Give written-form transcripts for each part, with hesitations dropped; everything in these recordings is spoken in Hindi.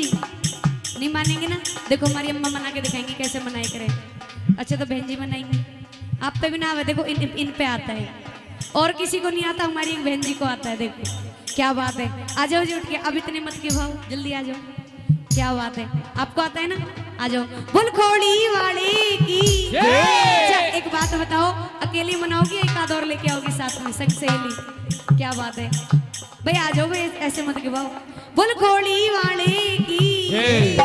जी नहीं मानेंगे ना। देखो हमारी अम्मा मना के दिखाएंगी कैसे मनाई करें। अच्छा तो बहन जी मनाएंगे। आप पे भी ना आवे, देखो इन पे आता है और किसी को नहीं आता, हमारी एक बहन जी को आता है। देखो क्या बात है। आ जाओ जी उठ के, अब इतने मत के भाव, जल्दी आ जाओ। क्या बात है, आपको आता है ना, आ जाओ। बोल खोड़ी वाले की। अच्छा एक बात बताओ, अकेली मनाओगी एक आध और लेके आओगी साथ में, संग सहेली? क्या बात है भाई, आ जाओ भाई, ऐसे मत के भाव। बोल खोड़ी वाले की।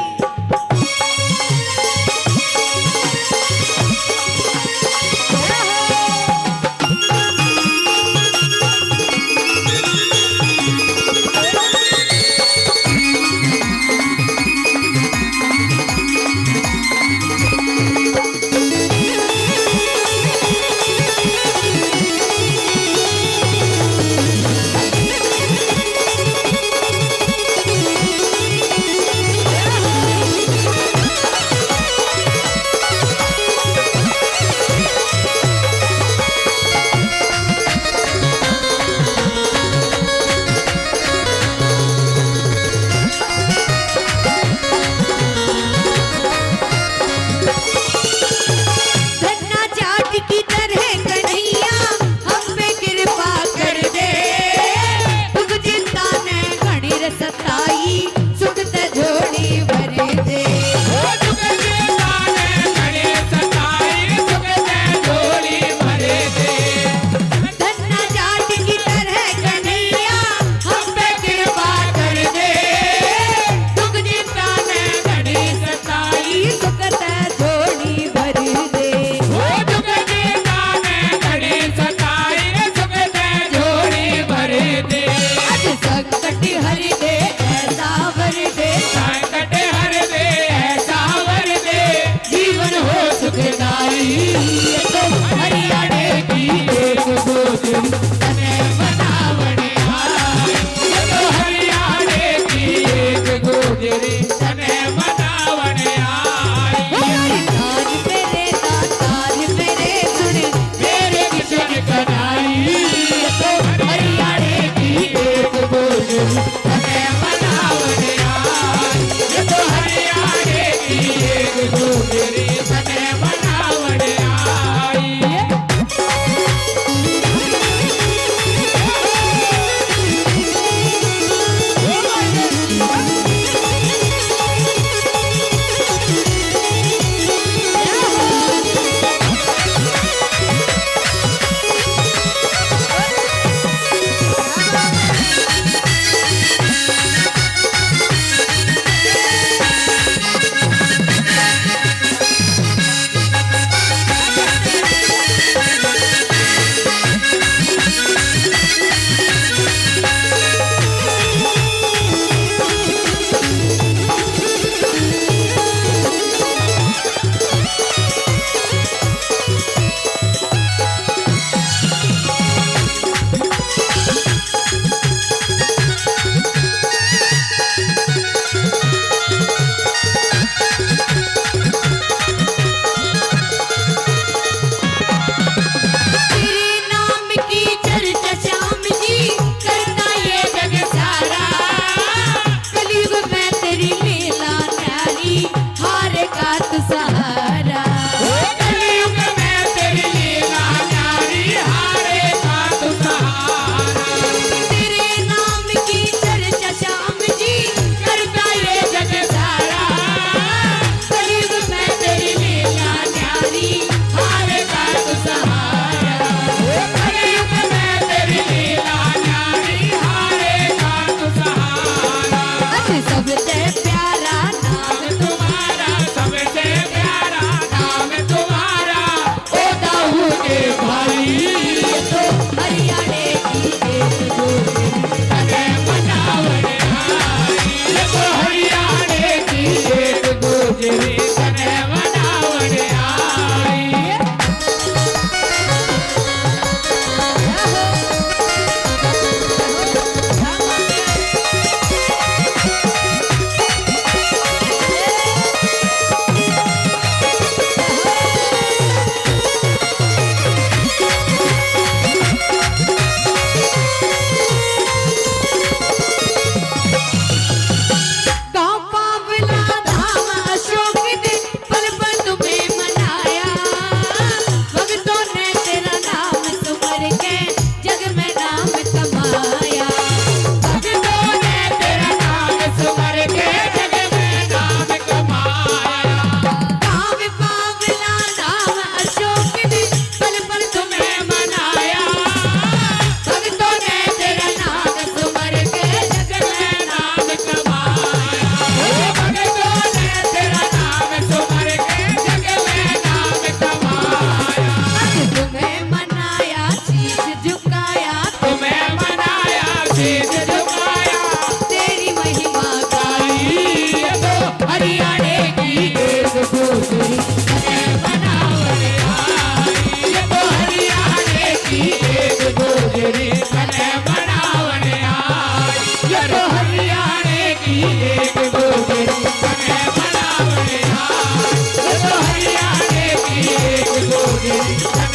रे